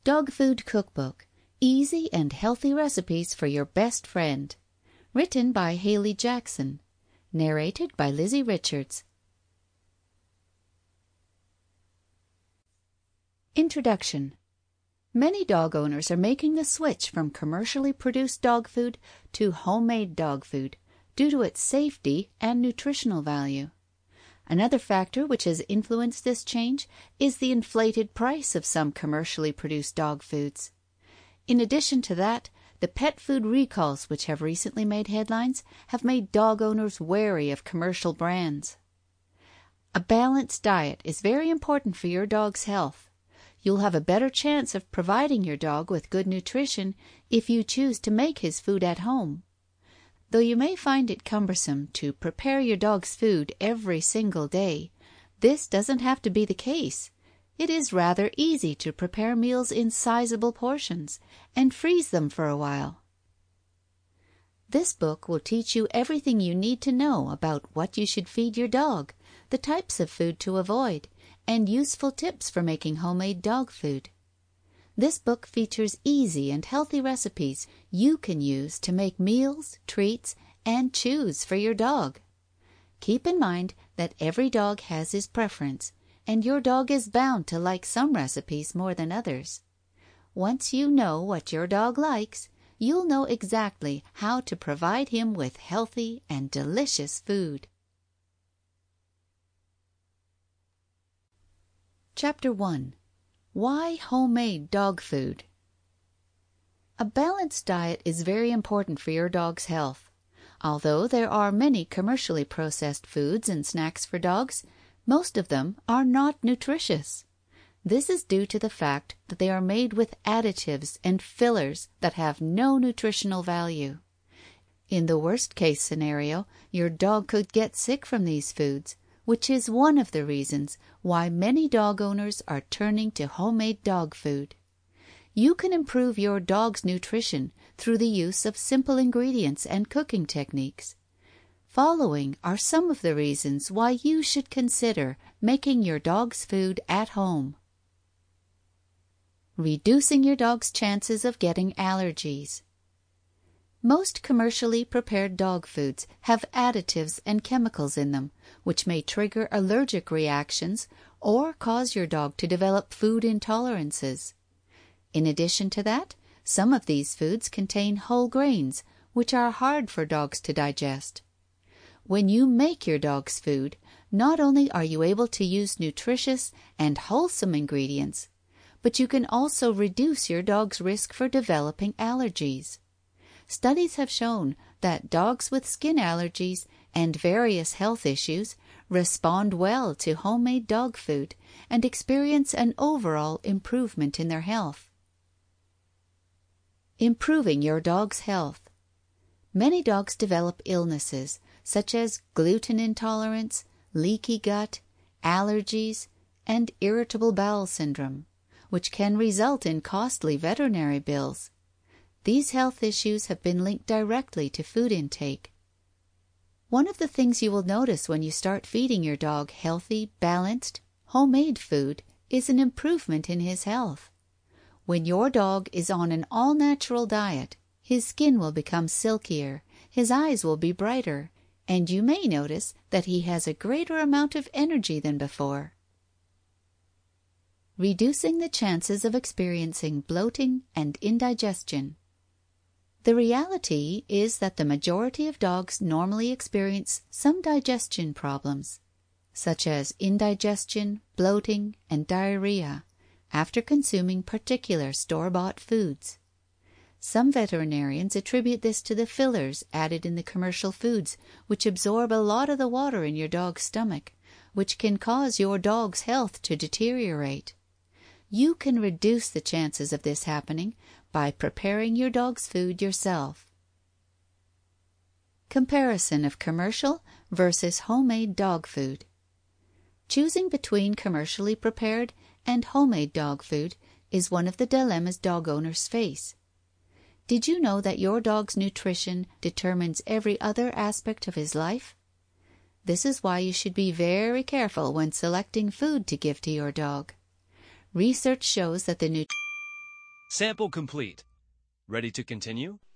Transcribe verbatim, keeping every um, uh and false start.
Dog Food Cookbook. Easy and healthy recipes for your best friend. Written by Haley Jackson. Narrated by Lizzie Richards. Introduction. Many dog owners are making the switch from commercially produced dog food to homemade dog food due to its safety and nutritional value. Another factor which has influenced this change is the inflated price of some commercially produced dog foods. In addition to that, the pet food recalls which have recently made headlines have made dog owners wary of commercial brands. A balanced diet is very important for your dog's health. You'll have a better chance of providing your dog with good nutrition if you choose to make his food at home. Though you may find it cumbersome to prepare your dog's food every single day, this doesn't have to be the case. It is rather easy to prepare meals in sizable portions and freeze them for a while. This book will teach you everything you need to know about what you should feed your dog, the types of food to avoid, and useful tips for making homemade dog food. This book features easy and healthy recipes you can use to make meals, treats, and chews for your dog. Keep in mind that every dog has his preference, and your dog is bound to like some recipes more than others. Once you know what your dog likes, you'll know exactly how to provide him with healthy and delicious food. Chapter one. Why homemade dog food? A balanced diet is very important for your dog's health. Although there are many commercially processed foods and snacks for dogs, most of them are not nutritious. This is due to the fact that they are made with additives and fillers that have no nutritional value. In the worst-case scenario, your dog could get sick from these foods, which is one of the reasons why many dog owners are turning to homemade dog food. You can improve your dog's nutrition through the use of simple ingredients and cooking techniques. Following are some of the reasons why you should consider making your dog's food at home. Reducing your dog's chances of getting allergies. Most commercially prepared dog foods have additives and chemicals in them, which may trigger allergic reactions or cause your dog to develop food intolerances. In addition to that, some of these foods contain whole grains, which are hard for dogs to digest. When you make your dog's food, not only are you able to use nutritious and wholesome ingredients, but you can also reduce your dog's risk for developing allergies. Studies have shown that dogs with skin allergies and various health issues respond well to homemade dog food and experience an overall improvement in their health. Improving your dog's health. Many dogs develop illnesses such as gluten intolerance, leaky gut, allergies, and irritable bowel syndrome, which can result in costly veterinary bills. These health issues have been linked directly to food intake. One of the things you will notice when you start feeding your dog healthy, balanced, homemade food is an improvement in his health. When your dog is on an all-natural diet, his skin will become silkier, his eyes will be brighter, and you may notice that he has a greater amount of energy than before. Reducing the chances of experiencing bloating and indigestion. The reality is that the majority of dogs normally experience some digestion problems, such as indigestion, bloating, and diarrhea, after consuming particular store-bought foods. Some veterinarians attribute this to the fillers added in the commercial foods, which absorb a lot of the water in your dog's stomach, which can cause your dog's health to deteriorate. You can reduce the chances of this happening by preparing your dog's food yourself. Comparison of commercial versus homemade dog food. Choosing between commercially prepared and homemade dog food is one of the dilemmas dog owners face. Did you know that your dog's nutrition determines every other aspect of his life? This is why you should be very careful when selecting food to give to your dog. Research shows that the nutrition Sample complete. Ready to continue?